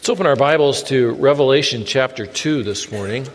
Let's open our Bibles to Revelation chapter 2 this morning.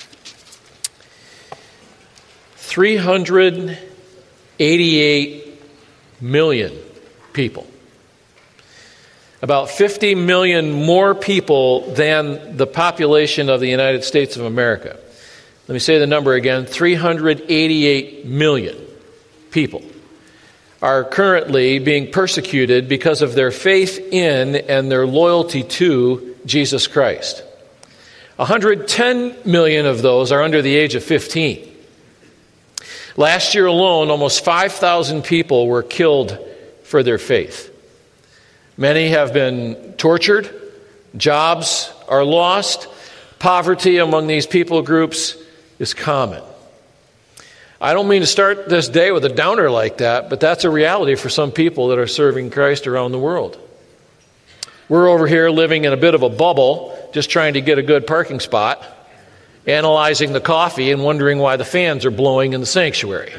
388 million people. About 50 million more people than the population of the United States of America. Let me say the number again. 388 million people are currently being persecuted because of their faith in and their loyalty to Jesus Christ. 110 million of those are under the age of 15. Last year alone, almost 5,000 people were killed for their faith. Many have been tortured, jobs are lost, poverty among these people groups is common. I don't mean to start this day with a downer like that, but that's a reality for some people that are serving Christ around the world. We're over here living in a bit of a bubble, just trying to get a good parking spot, analyzing the coffee and wondering why the fans are blowing in the sanctuary.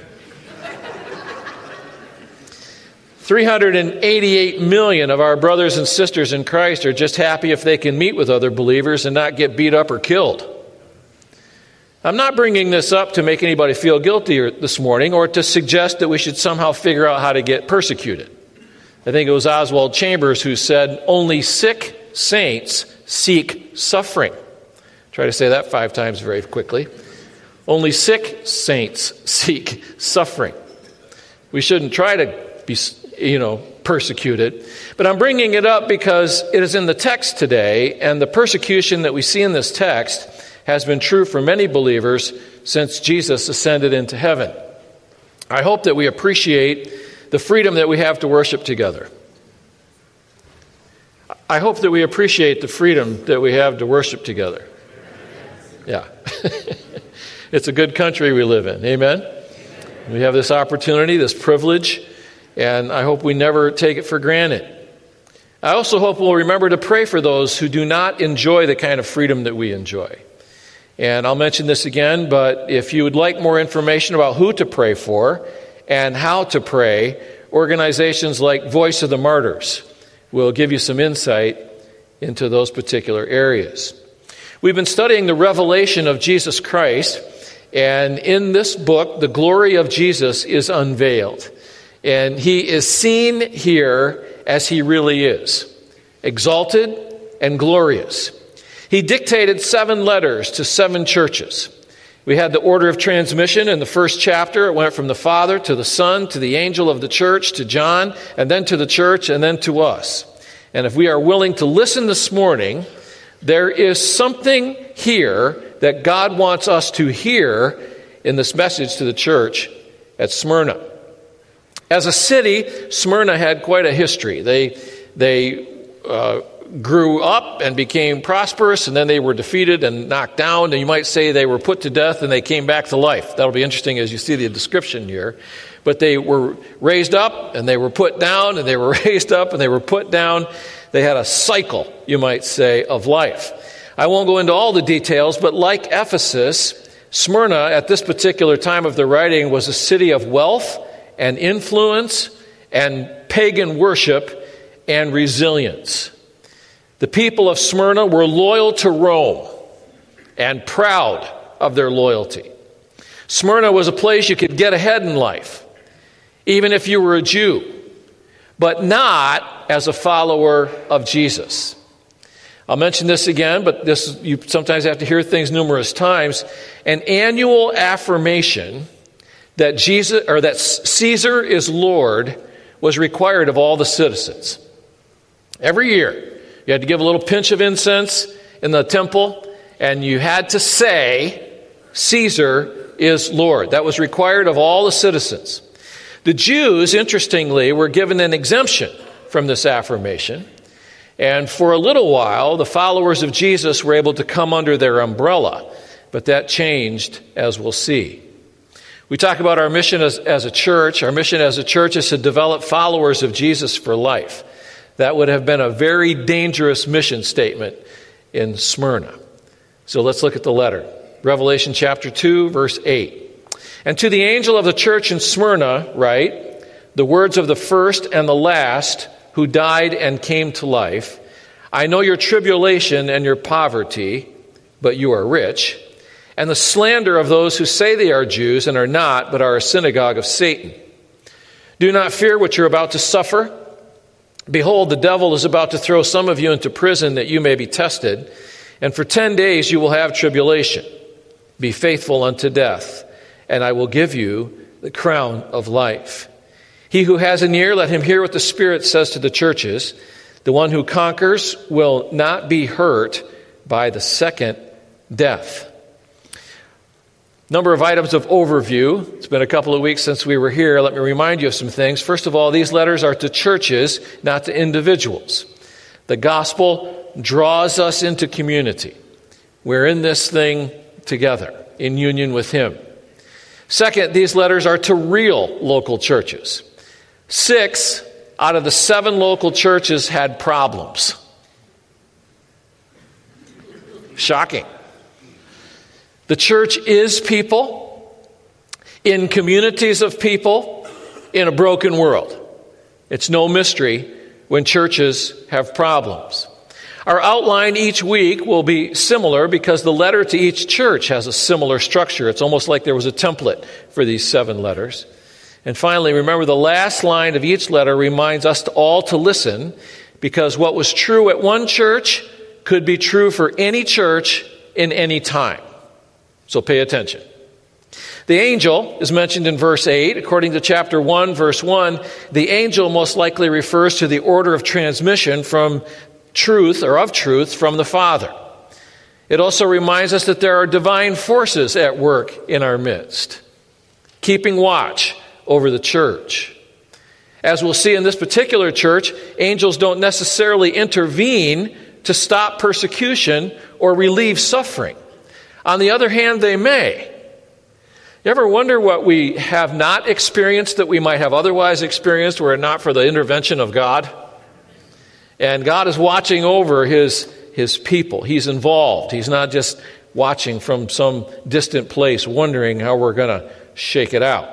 388 million of our brothers and sisters in Christ are just happy if they can meet with other believers and not get beat up or killed. I'm not bringing this up to make anybody feel guilty this morning or to suggest that we should somehow figure out how to get persecuted. I think it was Oswald Chambers who said, "Only sick saints seek suffering." Try to say that 5 times very quickly. Only sick saints seek suffering. We shouldn't try to be, persecuted. But I'm bringing it up because it is in the text today, and the persecution that we see in this text has been true for many believers since Jesus ascended into heaven. I hope that we appreciate the freedom that we have to worship together. I hope that we appreciate the freedom that we have to worship together. Yeah. It's a good country we live in. Amen? We have this opportunity, this privilege, and I hope we never take it for granted. I also hope we'll remember to pray for those who do not enjoy the kind of freedom that we enjoy. And I'll mention this again, but if you would like more information about who to pray for and how to pray, organizations like Voice of the Martyrs will give you some insight into those particular areas. We've been studying the revelation of Jesus Christ, and in this book, the glory of Jesus is unveiled. And he is seen here as he really is, exalted and glorious. He dictated 7 letters to 7 churches. We had the order of transmission in the first chapter. It went from the Father to the Son to the angel of the church to John, and then to the church, and then to us. And if we are willing to listen this morning, there is something here that God wants us to hear in this message to the church at Smyrna. As a city, Smyrna had quite a history. They grew up and became prosperous, and then they were defeated and knocked down, and you might say they were put to death and they came back to life. That'll be interesting as you see the description here. But they were raised up and they were put down, and they were raised up and they were put down. They had a cycle, you might say, of life. I won't go into all the details, but like Ephesus, Smyrna at this particular time of the writing was a city of wealth and influence and pagan worship and resilience. The people of Smyrna were loyal to Rome and proud of their loyalty. Smyrna was a place you could get ahead in life, even if you were a Jew, but not as a follower of Jesus. I'll mention this again, but you sometimes have to hear things numerous times. An annual affirmation that Caesar is Lord was required of all the citizens. Every year, you had to give a little pinch of incense in the temple, and you had to say, Caesar is Lord. That was required of all the citizens. The Jews, interestingly, were given an exemption from this affirmation, and for a little while, the followers of Jesus were able to come under their umbrella, but that changed, as we'll see. We talk about our mission as a church. Our mission as a church is to develop followers of Jesus for life. That would have been a very dangerous mission statement in Smyrna. So let's look at the letter. Revelation chapter 2, verse 8. And to the angel of the church in Smyrna write, the words of the first and the last who died and came to life. I know your tribulation and your poverty, but you are rich, and the slander of those who say they are Jews and are not, but are a synagogue of Satan. Do not fear what you're about to suffer. Behold, the devil is about to throw some of you into prison that you may be tested, and for 10 days you will have tribulation. Be faithful unto death, and I will give you the crown of life. He who has an ear, let him hear what the Spirit says to the churches. The one who conquers will not be hurt by the second death. Number of items of overview. It's been a couple of weeks since we were here. Let me remind you of some things. First of all, these letters are to churches, not to individuals. The gospel draws us into community. We're in this thing together, in union with Him. Second, these letters are to real local churches. 6 out of the 7 local churches had problems. Shocking. The church is people in communities of people in a broken world. It's no mystery when churches have problems. Our outline each week will be similar because the letter to each church has a similar structure. It's almost like there was a template for these 7 letters. And finally, remember the last line of each letter reminds us all to listen, because what was true at one church could be true for any church in any time. So pay attention. The angel is mentioned in verse 8. According to chapter 1, verse 1, the angel most likely refers to the order of transmission from truth or of truth from the Father. It also reminds us that there are divine forces at work in our midst, keeping watch over the church. As we'll see in this particular church, angels don't necessarily intervene to stop persecution or relieve suffering. On the other hand, they may. You ever wonder what we have not experienced that we might have otherwise experienced were it not for the intervention of God? And God is watching over His people. He's involved. He's not just watching from some distant place, wondering how we're going to shake it out.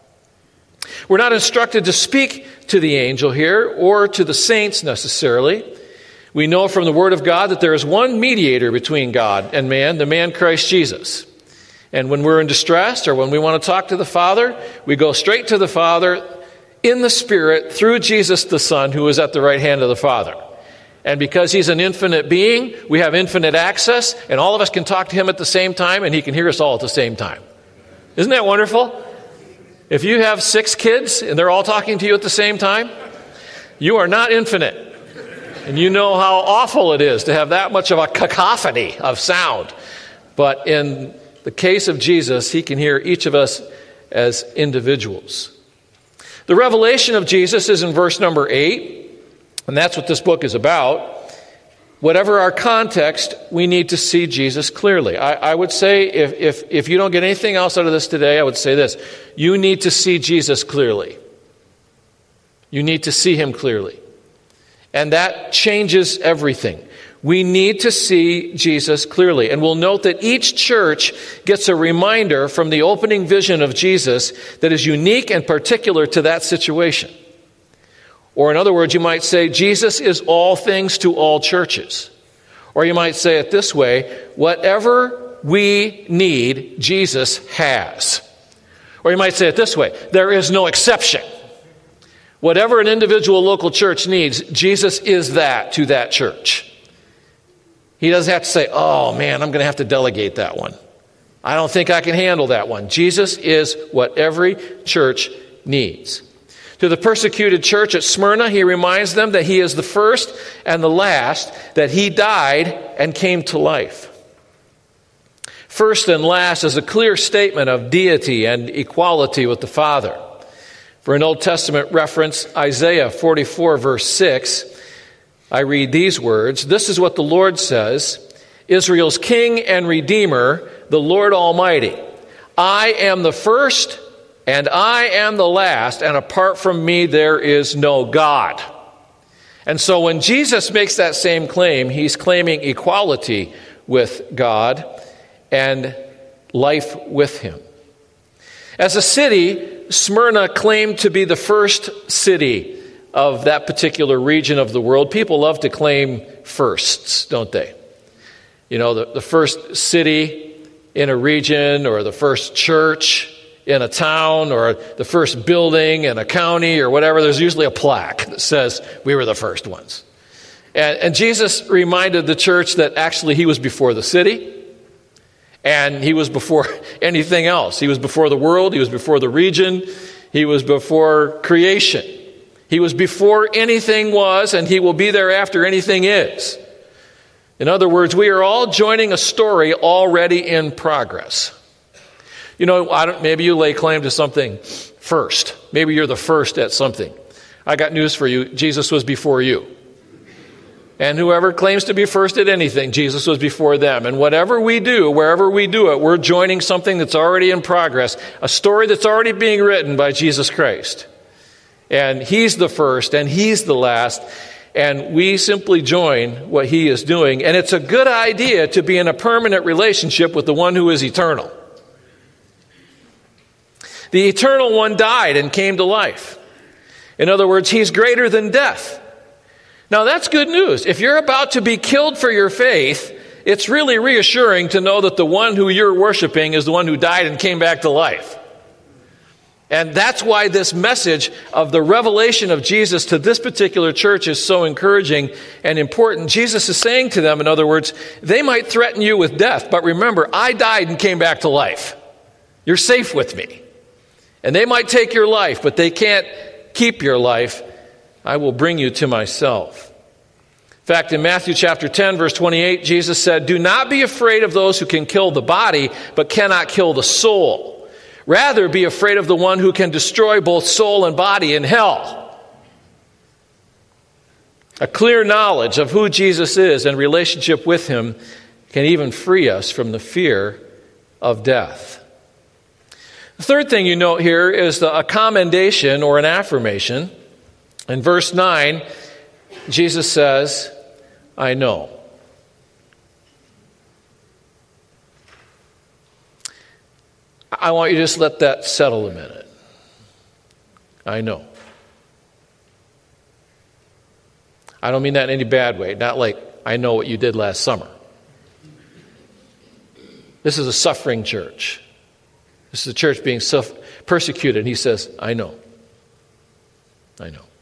We're not instructed to speak to the angel here or to the saints necessarily. We know from the Word of God that there is one mediator between God and man, the man Christ Jesus. And when we're in distress or when we want to talk to the Father, we go straight to the Father in the Spirit through Jesus the Son, who is at the right hand of the Father. And because He's an infinite being, we have infinite access, and all of us can talk to Him at the same time, and He can hear us all at the same time. Isn't that wonderful? If you have 6 kids and they're all talking to you at the same time, you are not infinite. And you know how awful it is to have that much of a cacophony of sound. But in the case of Jesus, He can hear each of us as individuals. The revelation of Jesus is in verse number 8, and that's what this book is about. Whatever our context, we need to see Jesus clearly. I would say, if you don't get anything else out of this today, I would say this. You need to see Jesus clearly. You need to see Him clearly. And that changes everything. We need to see Jesus clearly. And we'll note that each church gets a reminder from the opening vision of Jesus that is unique and particular to that situation. Or in other words, you might say, Jesus is all things to all churches. Or you might say it this way, whatever we need, Jesus has. Or you might say it this way, there is no exception. Whatever an individual local church needs, Jesus is that to that church. He doesn't have to say, oh man, I'm going to have to delegate that one. I don't think I can handle that one. Jesus is what every church needs. To the persecuted church at Smyrna, He reminds them that He is the first and the last, that He died and came to life. First and last is a clear statement of deity and equality with the Father. For an Old Testament reference, Isaiah 44, verse 6, I read these words, "This is what the Lord says, Israel's King and Redeemer, the Lord Almighty. I am the first and I am the last, and apart from me there is no God." And so when Jesus makes that same claim, He's claiming equality with God and life with Him. As a city, Smyrna claimed to be the first city of that particular region of the world. People love to claim firsts, don't they? You know, the first city in a region, or the first church in a town, or the first building in a county, or whatever, there's usually a plaque that says we were the first ones. And Jesus reminded the church that actually he was before the city, and he was before anything else. He was before the world, he was before the region, he was before creation. He was before anything was, and he will be there after anything is. In other words, we are all joining a story already in progress. You know, maybe you lay claim to something first. Maybe you're the first at something. I got news for you. Jesus was before you. And whoever claims to be first at anything, Jesus was before them. And whatever we do, wherever we do it, we're joining something that's already in progress, a story that's already being written by Jesus Christ. And he's the first and he's the last, and we simply join what he is doing. And it's a good idea to be in a permanent relationship with the one who is eternal. The eternal one died and came to life. In other words, he's greater than death. Now that's good news. If you're about to be killed for your faith, it's really reassuring to know that the one who you're worshiping is the one who died and came back to life. And that's why this message of the revelation of Jesus to this particular church is so encouraging and important. Jesus is saying to them, in other words, they might threaten you with death, but remember, I died and came back to life. You're safe with me. And they might take your life, but they can't keep your life. I will bring you to myself. In fact, in Matthew chapter 10, verse 28, Jesus said, "Do not be afraid of those who can kill the body, but cannot kill the soul. Rather, be afraid of the one who can destroy both soul and body in hell." A clear knowledge of who Jesus is and relationship with him can even free us from the fear of death. The third thing you note here is a commendation or an affirmation. In verse 9, Jesus says, "I know." I want you to just let that settle a minute. I know. I don't mean that in any bad way. Not like, I know what you did last summer. This is a suffering church. This is a church being persecuted. And he says, I know. I know.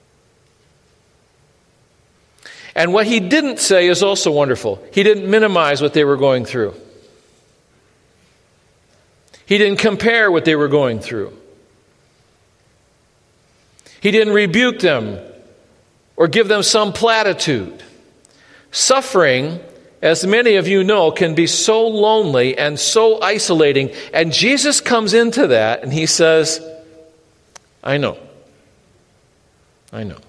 And what he didn't say is also wonderful. He didn't minimize what they were going through. He didn't compare what they were going through. He didn't rebuke them or give them some platitude. Suffering, as many of you know, can be so lonely and so isolating. And Jesus comes into that and he says, I know. I know.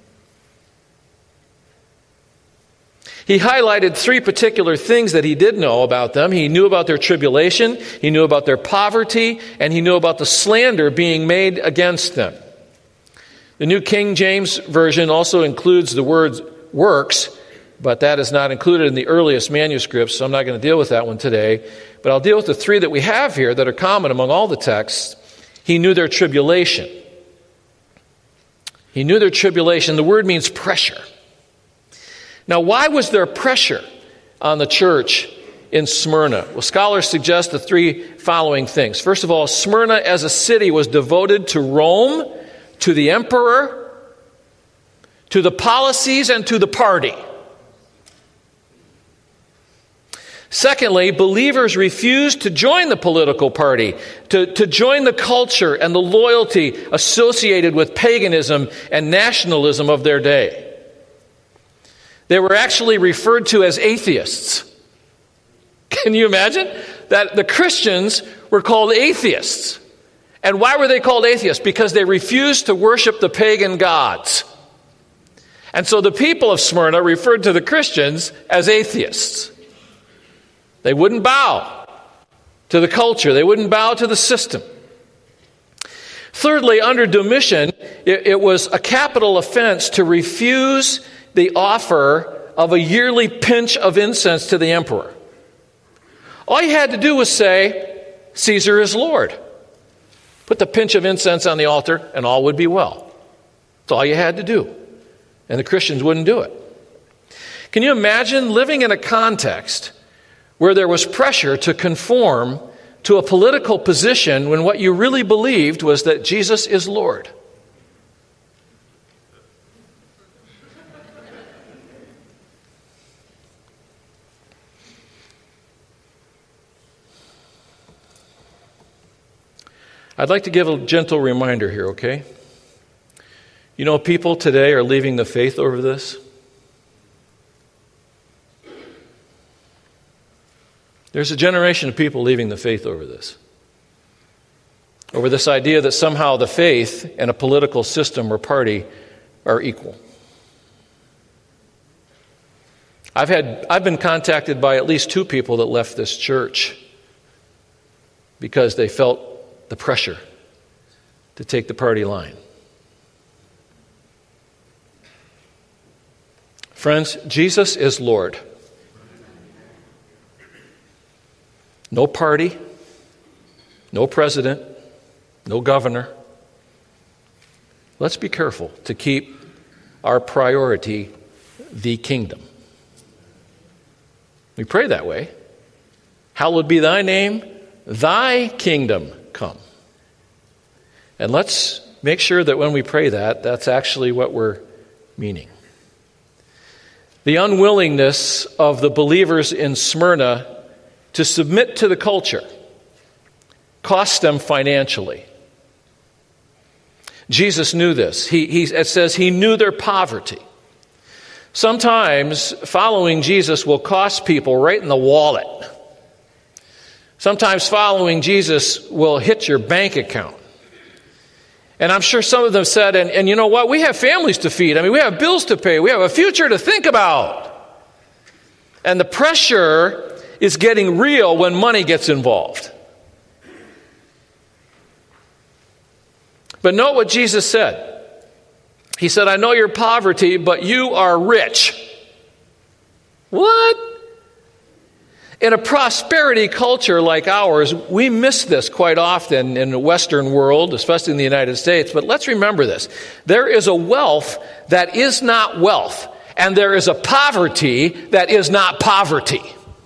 He highlighted three particular things that he did know about them. He knew about their tribulation, he knew about their poverty, and he knew about the slander being made against them. The New King James Version also includes the word works, but that is not included in the earliest manuscripts, so I'm not going to deal with that one today. But I'll deal with the three that we have here that are common among all the texts. He knew their tribulation. He knew their tribulation. The word means pressure. Now, why was there pressure on the church in Smyrna? Well, scholars suggest the three following things. First of all, Smyrna as a city was devoted to Rome, to the emperor, to the policies, and to the party. Secondly, believers refused to join the political party, to join the culture and the loyalty associated with paganism and nationalism of their day. They were actually referred to as atheists. Can you imagine? That the Christians were called atheists. And why were they called atheists? Because they refused to worship the pagan gods. And so the people of Smyrna referred to the Christians as atheists. They wouldn't bow to the culture. They wouldn't bow to the system. Thirdly, under Domitian, it was a capital offense to refuse the offer of a yearly pinch of incense to the emperor. All you had to do was say, Caesar is Lord. Put the pinch of incense on the altar and all would be well. That's all you had to do. And the Christians wouldn't do it. Can you imagine living in a context where there was pressure to conform to a political position when what you really believed was that Jesus is Lord? I'd like to give a gentle reminder here, okay? You know, people today are leaving the faith over this. There's a generation of people leaving the faith over this. Over this idea that somehow the faith and a political system or party are equal. I've been contacted by at least 2 people that left this church because they felt the pressure to take the party line. Friends, Jesus is Lord. No party, no president, no governor. Let's be careful to keep our priority the kingdom. We pray that way. Hallowed be thy name, thy kingdom come. And let's make sure that when we pray that, that's actually what we're meaning. The unwillingness of the believers in Smyrna to submit to the culture cost them financially. Jesus knew this. It says he knew their poverty. Sometimes following Jesus will cost people right in the wallet. Sometimes following Jesus will hit your bank account. And I'm sure some of them said, and you know what? We have families to feed. I mean, we have bills to pay. We have a future to think about. And the pressure is getting real when money gets involved. But note what Jesus said. He said, I know your poverty, but you are rich. What? In a prosperity culture like ours, we miss this quite often in the Western world, especially in the United States. But let's remember this. There is a wealth that is not wealth, and there is a poverty that is not poverty.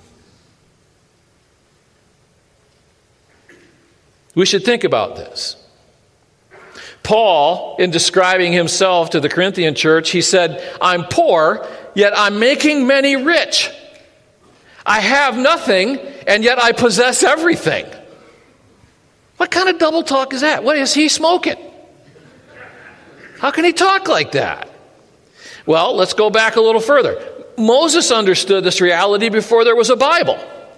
We should think about this. Paul, in describing himself to the Corinthian church, he said, I'm poor, yet I'm making many rich. I have nothing, and yet I possess everything. What kind of double talk is that? What is he smoking? How can he talk like that? Well, let's go back a little further. Moses understood this reality before there was a Bible.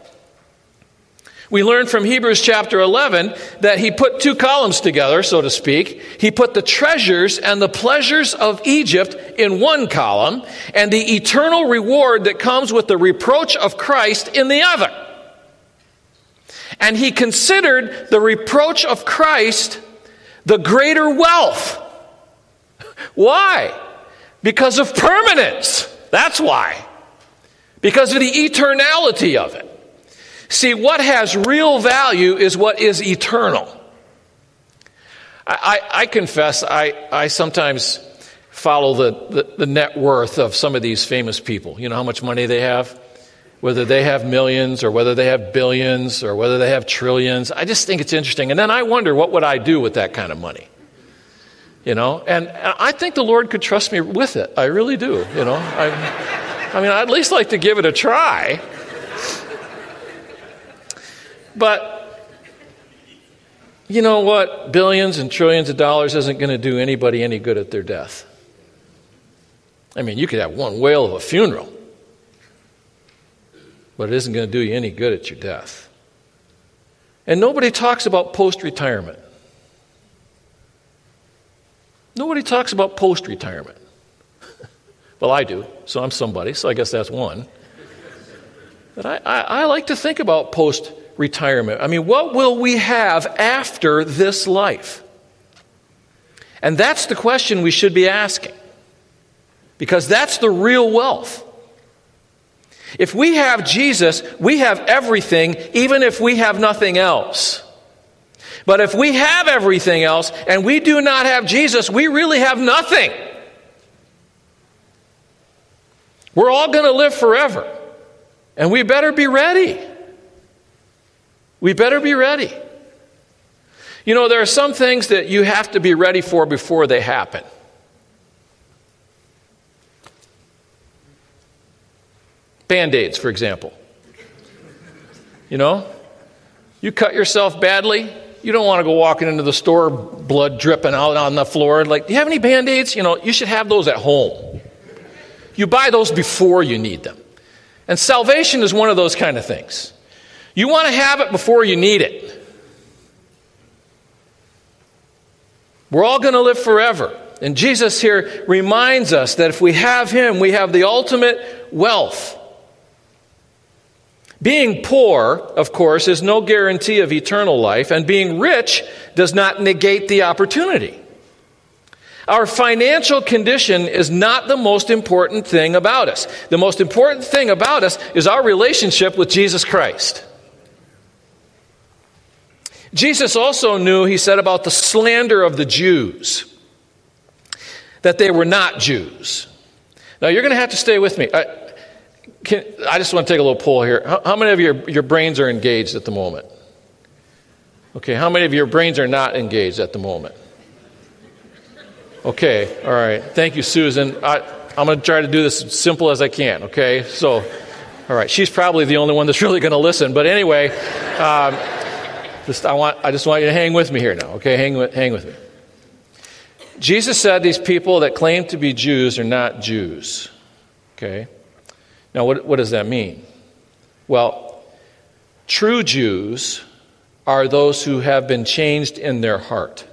We learned from Hebrews chapter 11 that he put 2 columns together, so to speak. He put the treasures and the pleasures of Egypt in one column, and the eternal reward that comes with the reproach of Christ in the other. And he considered the reproach of Christ the greater wealth. Why? Because of permanence. That's why. Because of the eternality of it. See, what has real value is what is eternal. I confess, I sometimes follow the net worth of some of these famous people. You know how much money they have? Whether they have millions or whether they have billions or whether they have trillions. I just think it's interesting. And then I wonder, what would I do with that kind of money? You know, and I think the Lord could trust me with it. I really do, you know. I mean, I'd at least like to give it a try. But you know what? Billions and trillions of dollars isn't going to do anybody any good at their death. I mean, you could have one whale of a funeral, but it isn't going to do you any good at your death. And nobody talks about post-retirement. Nobody talks about post-retirement. Well, I do, so I'm somebody, so I guess that's one. But I like to think about post-retirement. I mean, what will we have after this life? And that's the question we should be asking, because that's the real wealth. If we have Jesus, we have everything, even if we have nothing else. But if we have everything else and we do not have Jesus, we really have nothing. We're all going to live forever. And we better be ready. We better be ready. You know, there are some things that you have to be ready for before they happen. Band-Aids, for example. You know, you cut yourself badly, you don't want to go walking into the store, blood dripping out on the floor. Like, do you have any Band-Aids? You know, you should have those at home. You buy those before you need them. And salvation is one of those kind of things. You want to have it before you need it. We're all going to live forever. And Jesus here reminds us that if we have Him, we have the ultimate wealth. Being poor, of course, is no guarantee of eternal life, and being rich does not negate the opportunity. Our financial condition is not the most important thing about us. The most important thing about us is our relationship with Jesus Christ. Jesus also knew, he said, about the slander of the Jews, that they were not Jews. Now, you're going to have to stay with me. I just want to take a little poll here. How many of your brains are engaged at the moment? Okay, how many of your brains are not engaged at the moment? Okay, all right. Thank you, Susan. I'm going to try to do this as simple as I can, okay? So, all right. She's probably the only one that's really going to listen. But anyway, I just want you to hang with me here now, okay? Hang with me. Jesus said these people that claim to be Jews are not Jews, okay? Now, what does that mean? Well, true Jews are those who have been changed in their heart.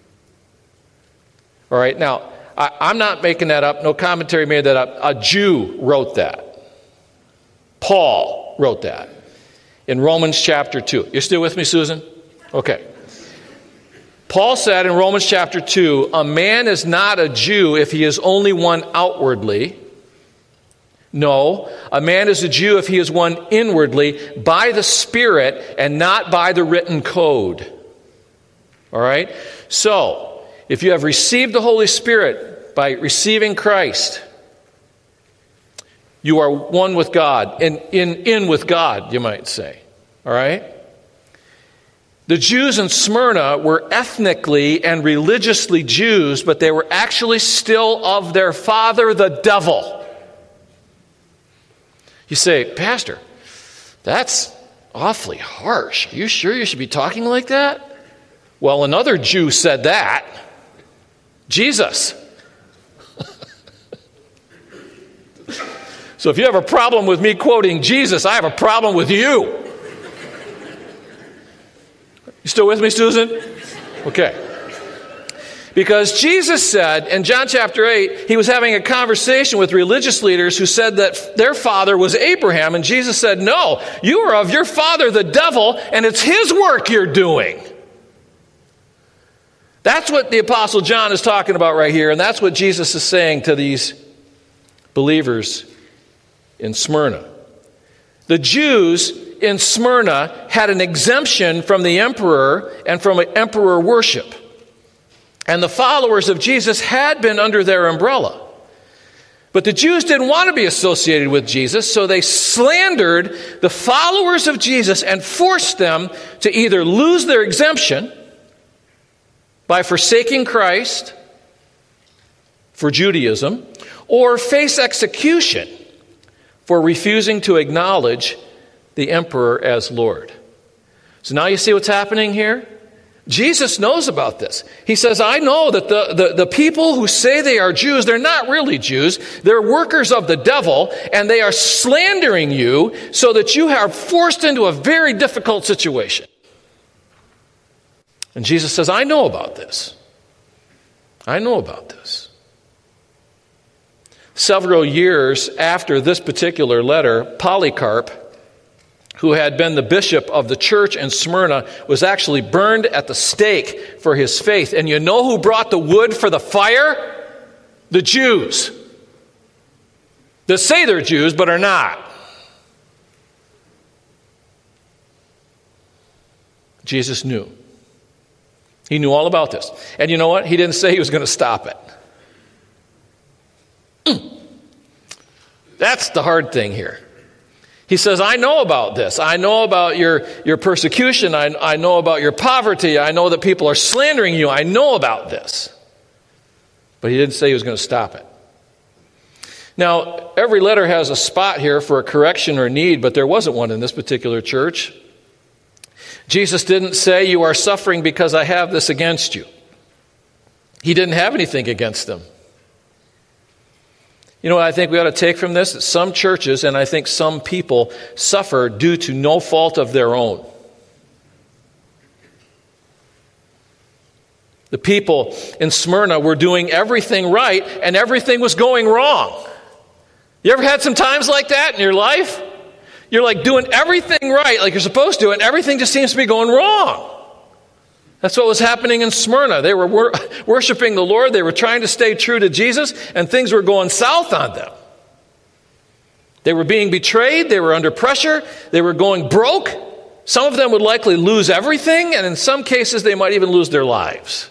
All right, now, I'm not making that up. No commentary made that up. A Jew wrote that. Paul wrote that in Romans chapter 2. You're still with me, Susan? Okay. Paul said in Romans chapter 2, a man is not a Jew if he is only one outwardly. No, a man is a Jew if he is one inwardly by the Spirit and not by the written code. All right? So, if you have received the Holy Spirit by receiving Christ, you are one with God, in with God, you might say. All right? The Jews in Smyrna were ethnically and religiously Jews, but they were actually still of their father, the devil. You say, Pastor, that's awfully harsh. Are you sure you should be talking like that? Well, another Jew said that. Jesus. So if you have a problem with me quoting Jesus, I have a problem with you. You still with me, Susan? Okay. Because Jesus said in John chapter 8, he was having a conversation with religious leaders who said that their father was Abraham. And Jesus said, no, you are of your father, the devil, and it's his work you're doing. That's what the Apostle John is talking about right here, and that's what Jesus is saying to these believers in Smyrna. The Jews in Smyrna had an exemption from the emperor and from emperor worship. And the followers of Jesus had been under their umbrella. But the Jews didn't want to be associated with Jesus, so they slandered the followers of Jesus and forced them to either lose their exemption by forsaking Christ for Judaism, or face execution for refusing to acknowledge the emperor as Lord. So now you see what's happening here? Jesus knows about this. He says, I know that the people who say they are Jews, they're not really Jews. They're workers of the devil, and they are slandering you so that you are forced into a very difficult situation. And Jesus says, I know about this. I know about this. Several years after this particular letter, Polycarp, who had been the bishop of the church in Smyrna, was actually burned at the stake for his faith. And you know who brought the wood for the fire? The Jews. That say they're Jews, but are not. Jesus knew. He knew all about this. And you know what? He didn't say he was going to stop it. That's the hard thing here. He says, I know about this. I know about your persecution. I know about your poverty. I know that people are slandering you. I know about this. But he didn't say he was going to stop it. Now, every letter has a spot here for a correction or need, but there wasn't one in this particular church. Jesus didn't say, you are suffering because I have this against you. He didn't have anything against them. You know what I think we ought to take from this? That some churches, and I think some people, suffer due to no fault of their own. The people in Smyrna were doing everything right, and everything was going wrong. You ever had some times like that in your life? You're like doing everything right, like you're supposed to, and everything just seems to be going wrong. That's what was happening in Smyrna. They were worshiping the Lord. They were trying to stay true to Jesus, and things were going south on them. They were being betrayed. They were under pressure. They were going broke. Some of them would likely lose everything, and in some cases, they might even lose their lives.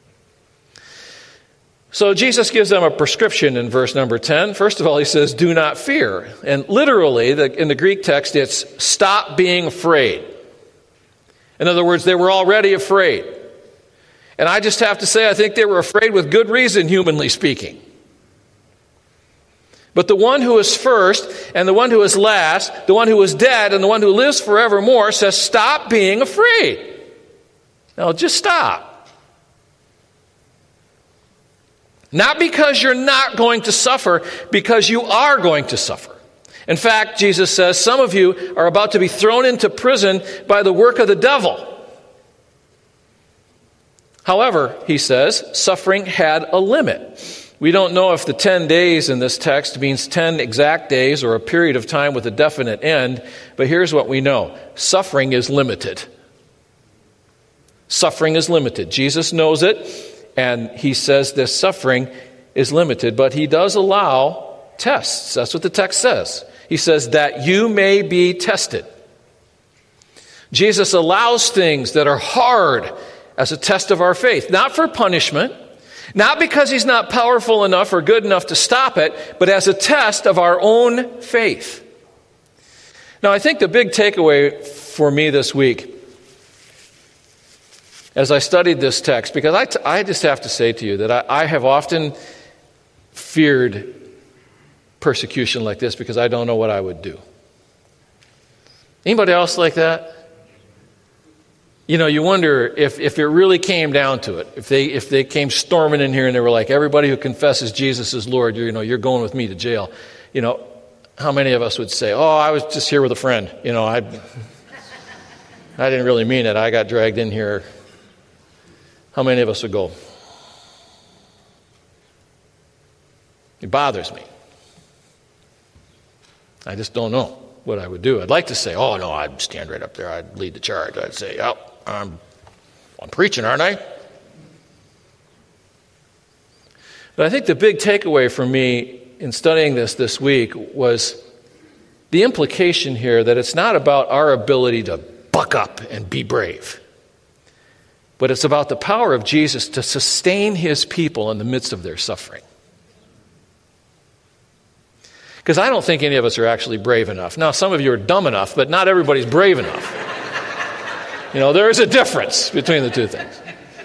So Jesus gives them a prescription in verse number 10. First of all, he says, do not fear. And literally, in the Greek text, it's stop being afraid. In other words, they were already afraid. And I just have to say, I think they were afraid with good reason, humanly speaking. But the one who is first, and the one who is last, the one who is dead, and the one who lives forevermore says, stop being afraid. Now, just stop. Not because you're not going to suffer, because you are going to suffer. In fact, Jesus says, some of you are about to be thrown into prison by the work of the devil. However, he says, suffering had a limit. We don't know if the 10 days in this text means 10 exact days or a period of time with a definite end, but here's what we know. Suffering is limited. Suffering is limited. Jesus knows it, and he says this suffering is limited, but he does allow tests. That's what the text says. He says that you may be tested. Jesus allows things that are hard as a test of our faith, not for punishment, not because he's not powerful enough or good enough to stop it, but as a test of our own faith. Now, I think the big takeaway for me this week, as I studied this text, because I just have to say to you that I have often feared persecution like this because I don't know what I would do. Anybody else like that? You know, you wonder if it really came down to it, if they came storming in here and they were like, everybody who confesses Jesus is Lord, you're going with me to jail. You know, how many of us would say, oh, I was just here with a friend. You know, I didn't really mean it. I got dragged in here. How many of us would go? It bothers me. I just don't know what I would do. I'd like to say, oh, no, I'd stand right up there. I'd lead the charge. I'd say, oh, I'm preaching, aren't I? But I think the big takeaway for me in studying this week was the implication here that it's not about our ability to buck up and be brave, but it's about the power of Jesus to sustain his people in the midst of their suffering. Because I don't think any of us are actually brave enough. Now, some of you are dumb enough, but not everybody's brave enough. You know, there is a difference between the two things.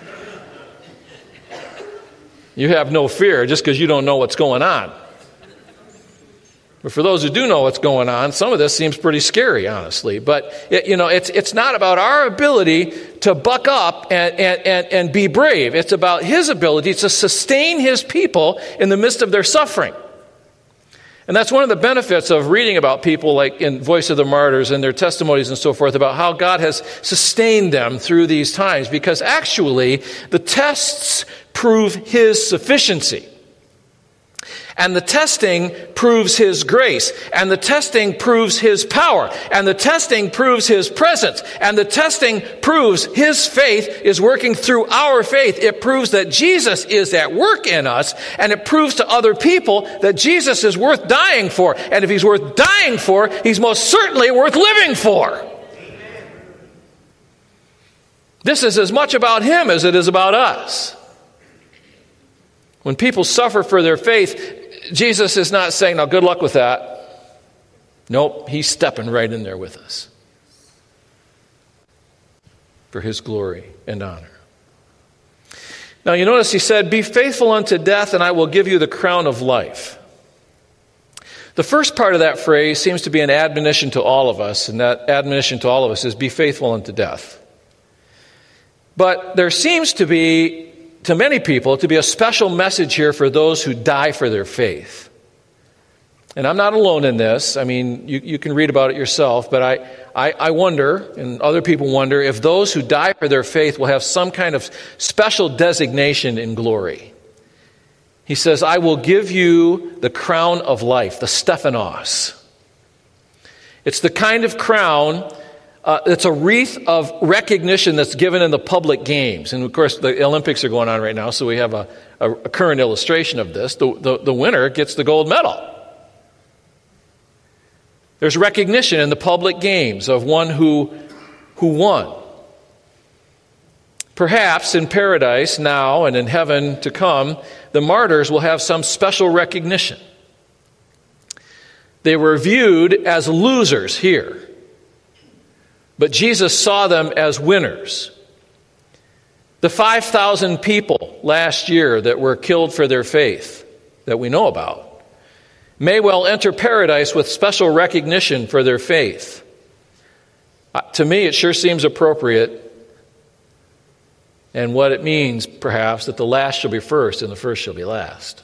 You have no fear just because you don't know what's going on. But for those who do know what's going on, some of this seems pretty scary, honestly. But, it's not about our ability to buck up and be brave. It's about his ability to sustain his people in the midst of their suffering. And that's one of the benefits of reading about people like in Voice of the Martyrs and their testimonies and so forth about how God has sustained them through these times, because actually the tests prove his sufficiency. And the testing proves his grace. And the testing proves his power. And the testing proves his presence. And the testing proves his faith is working through our faith. It proves that Jesus is at work in us. And it proves to other people that Jesus is worth dying for. And if he's worth dying for, he's most certainly worth living for. This is as much about him as it is about us. When people suffer for their faith, Jesus is not saying, now good luck with that. Nope, he's stepping right in there with us for his glory and honor. Now you notice he said, be faithful unto death, and I will give you the crown of life. The first part of that phrase seems to be an admonition to all of us, and that admonition to all of us is be faithful unto death. But there seems to be, to many people, to be a special message here for those who die for their faith. And I'm not alone in this. I mean, you can read about it yourself, but I wonder, and other people wonder, if those who die for their faith will have some kind of special designation in glory. He says, I will give you the crown of life, the Stephanos. It's the kind of crown, it's a wreath of recognition that's given in the public games. And of course, the Olympics are going on right now, so we have a current illustration of this. The winner gets the gold medal. There's recognition in the public games of one who won. Perhaps in paradise now and in heaven to come, the martyrs will have some special recognition. They were viewed as losers here, but Jesus saw them as winners. The 5,000 people last year that were killed for their faith that we know about may well enter paradise with special recognition for their faith. To me, it sure seems appropriate, and what it means, perhaps, that the last shall be first and the first shall be last.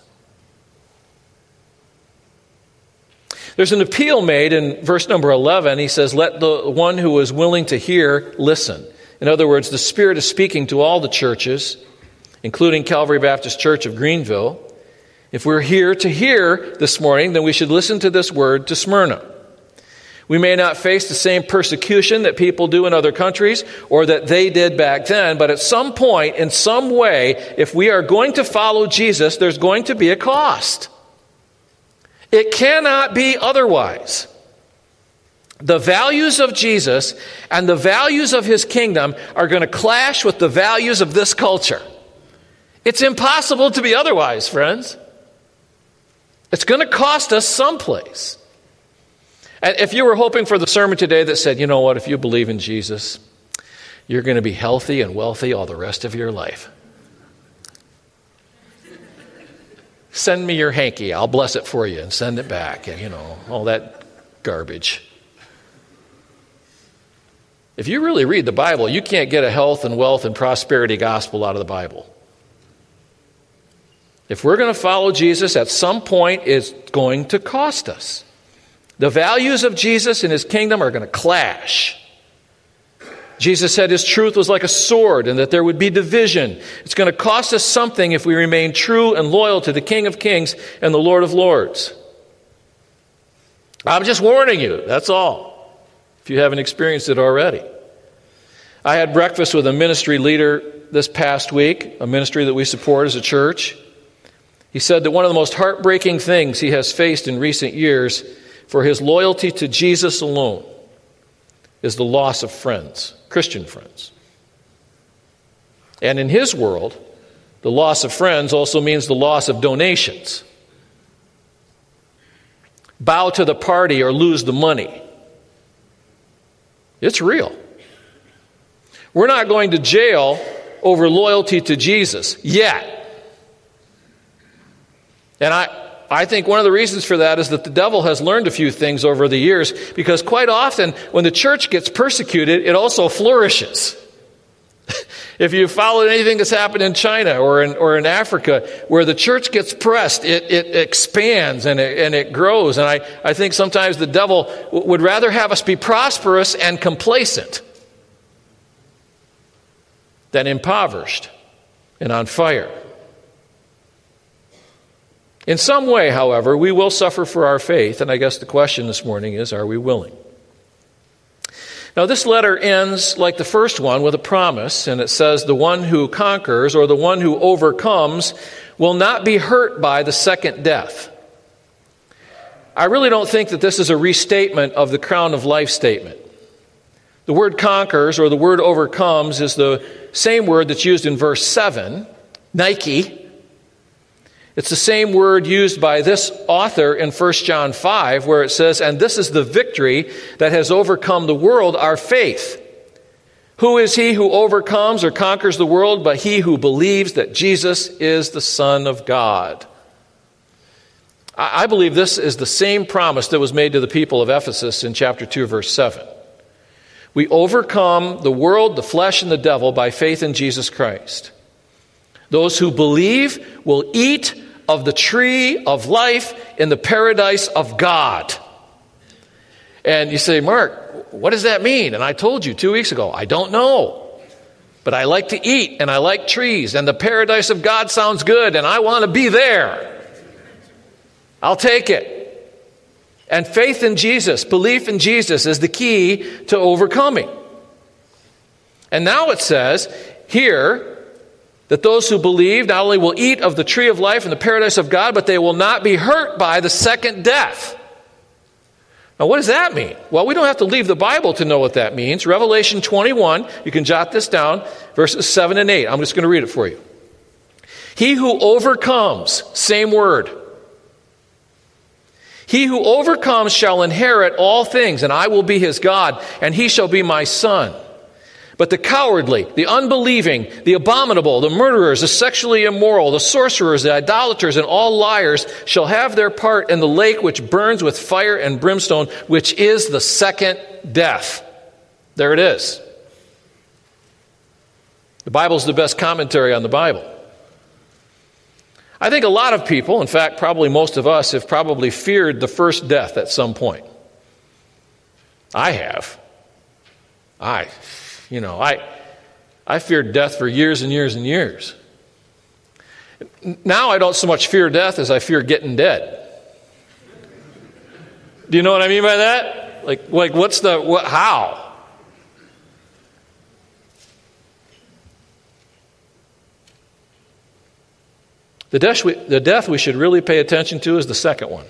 There's an appeal made in verse number 11. He says, let the one who is willing to hear listen. In other words, the Spirit is speaking to all the churches, including Calvary Baptist Church of Greenville. If we're here to hear this morning, then we should listen to this word to Smyrna. We may not face the same persecution that people do in other countries or that they did back then, but at some point, in some way, if we are going to follow Jesus, there's going to be a cost. It cannot be otherwise. The values of Jesus and the values of his kingdom are going to clash with the values of this culture. It's impossible to be otherwise, friends. It's going to cost us someplace. And if you were hoping for the sermon today that said, you know what, if you believe in Jesus, you're going to be healthy and wealthy all the rest of your life. Send me your hanky. I'll bless it for you and send it back. And, all that garbage. If you really read the Bible, you can't get a health and wealth and prosperity gospel out of the Bible. If we're going to follow Jesus, at some point it's going to cost us. The values of Jesus and his kingdom are going to clash. Jesus said his truth was like a sword and that there would be division. It's going to cost us something if we remain true and loyal to the King of Kings and the Lord of Lords. I'm just warning you, that's all, if you haven't experienced it already. I had breakfast with a ministry leader this past week, a ministry that we support as a church. He said that one of the most heartbreaking things he has faced in recent years for his loyalty to Jesus alone is the loss of friends, Christian friends. And in his world, the loss of friends also means the loss of donations. Bow to the party or lose the money. It's real. We're not going to jail over loyalty to Jesus yet. And I think one of the reasons for that is that the devil has learned a few things over the years, because quite often when the church gets persecuted, it also flourishes. If you followed anything that's happened in China or in Africa, where the church gets pressed, it expands and it grows. And I think sometimes the devil would rather have us be prosperous and complacent than impoverished and on fire. In some way, however, we will suffer for our faith, and I guess the question this morning is, are we willing? Now, this letter ends like the first one with a promise, and it says, the one who conquers or the one who overcomes will not be hurt by the second death. I really don't think that this is a restatement of the crown of life statement. The word conquers or the word overcomes is the same word that's used in verse 7, Nike. It's the same word used by this author in 1 John 5, where it says, "And this is the victory that has overcome the world, our faith. Who is he who overcomes or conquers the world but he who believes that Jesus is the Son of God?" I believe this is the same promise that was made to the people of Ephesus in chapter 2, verse 7. We overcome the world, the flesh, and the devil by faith in Jesus Christ. Those who believe will eat of the tree of life in the paradise of God. And you say, "Mark, what does that mean?" And I told you 2 weeks ago, I don't know. But I like to eat, and I like trees, and the paradise of God sounds good, and I want to be there. I'll take it. And faith in Jesus, belief in Jesus is the key to overcoming. And now it says here that those who believe not only will eat of the tree of life in the paradise of God, but they will not be hurt by the second death. Now, what does that mean? Well, we don't have to leave the Bible to know what that means. Revelation 21, you can jot this down, verses 7 and 8. I'm just going to read it for you. He who overcomes, same word. He who overcomes shall inherit all things, and I will be his God, and he shall be my son. But the cowardly, the unbelieving, the abominable, the murderers, the sexually immoral, the sorcerers, the idolaters, and all liars shall have their part in the lake which burns with fire and brimstone, which is the second death. There it is. The Bible's the best commentary on the Bible. I think a lot of people, in fact, probably most of us, have probably feared the first death at some point. I have. I feared death for years and years and years. Now I don't so much fear death as I fear getting dead. Do you know what I mean by that? Like how? The death we should really pay attention to is the second one.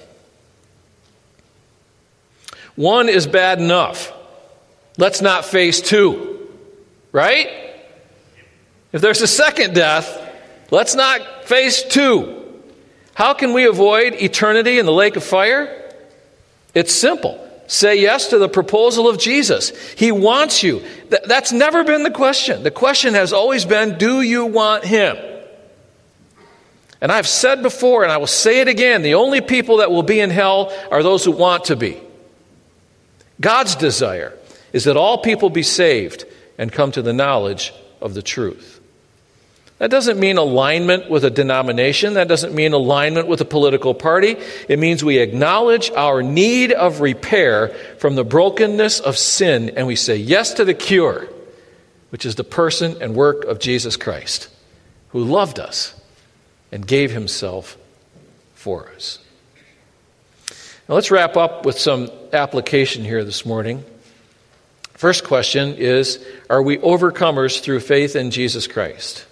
One is bad enough. Let's not face two. Right? If there's a second death, let's not face two. How can we avoid eternity in the lake of fire? It's simple. Say yes to the proposal of Jesus. He wants you. That's never been the question. The question has always been, do you want him? And I've said before, and I will say it again, the only people that will be in hell are those who want to be. God's desire is that all people be saved and come to the knowledge of the truth. That doesn't mean alignment with a denomination. That doesn't mean alignment with a political party. It means we acknowledge our need of repair from the brokenness of sin, and we say yes to the cure, which is the person and work of Jesus Christ, who loved us and gave himself for us. Now let's wrap up with some application here this morning. First question is, are we overcomers through faith in Jesus Christ?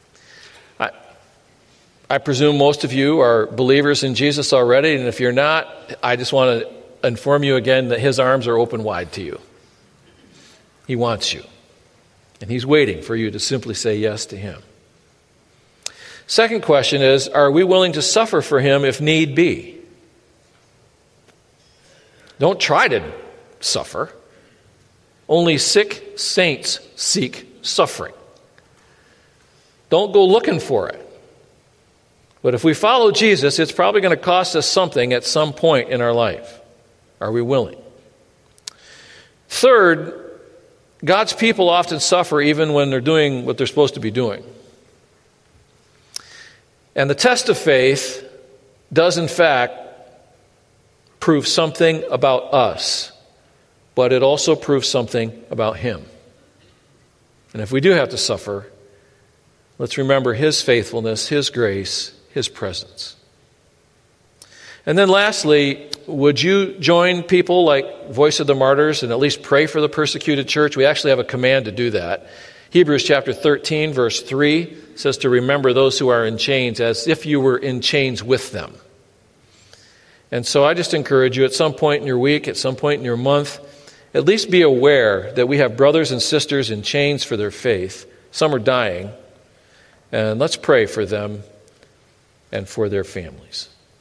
I presume most of you are believers in Jesus already, and if you're not, I just want to inform you again that his arms are open wide to you. He wants you, and he's waiting for you to simply say yes to him. Second question is, are we willing to suffer for him if need be? Don't try to suffer. Only sick saints seek suffering. Don't go looking for it. But if we follow Jesus, it's probably going to cost us something at some point in our life. Are we willing? Third, God's people often suffer even when they're doing what they're supposed to be doing. And the test of faith does, in fact, prove something about us, but it also proves something about him. And if we do have to suffer, let's remember his faithfulness, his grace, his presence. And then lastly, would you join people like Voice of the Martyrs and at least pray for the persecuted church? We actually have a command to do that. Hebrews chapter 13, verse 3 says to remember those who are in chains as if you were in chains with them. And so I just encourage you at some point in your week, at some point in your month, at least be aware that we have brothers and sisters in chains for their faith. Some are dying. And let's pray for them and for their families.